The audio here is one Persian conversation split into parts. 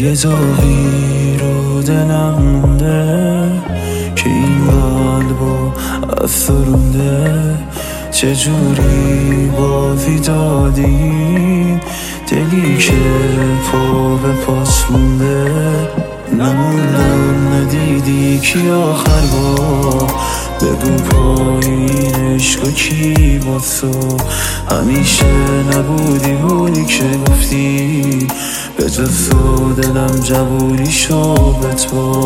یه داغی رو دلم مونده که این قلبو افسرونده. چجوری بازی دادین دلی که پا به پاس مونده. نموندم ندیدی کی آخر با بگو پایین عشق و کی با تو. همیشه نبودی که گفتی به جز تو دلم جووری شو به تو.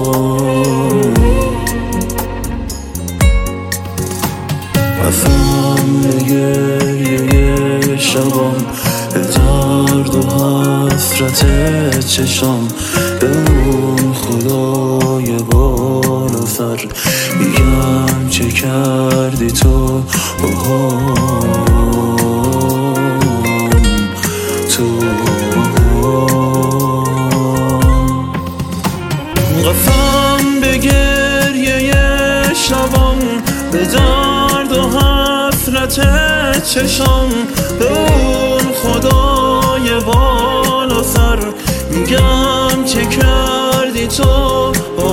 رفتم گریه شبام به درد و حسرت چشام. به اون خدای بالا سر میگم چه کردی تو قسم به گریه شبام به درد و حسرت چشام. به اون خدای بالا سر میگم چه کردی تو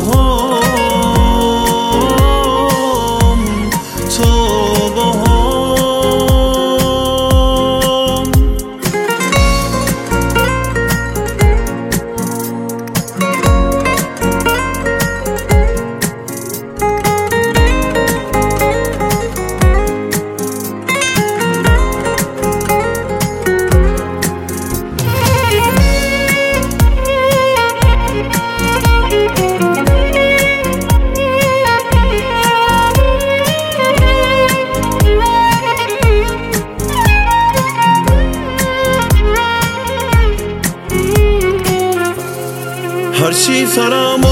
هرچی سرم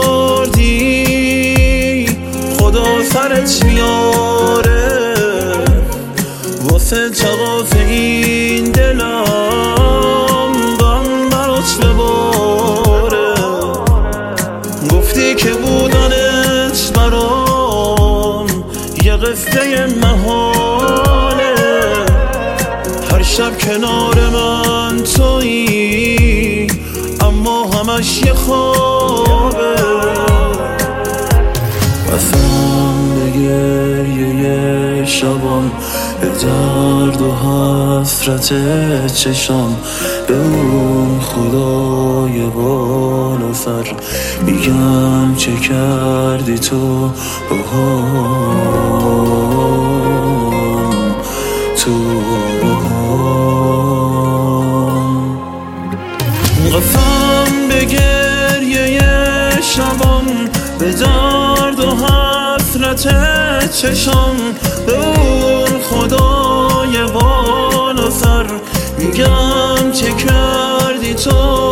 آوردی خدا سرت میاره. واسه تقاف این دلم غم برات بباره. گفتی که بودنت برام یه قصه محاله. هر شب کنار من تویی اما همش یه خوابه. قسم به گریه شبام به درد و حسرت چشام. به اون خدای بالا سر میگم چه کردی تو قسم به گریه شبام به درد و حسرت چشام. به اون خدای بالا سر میگم چه کردی تو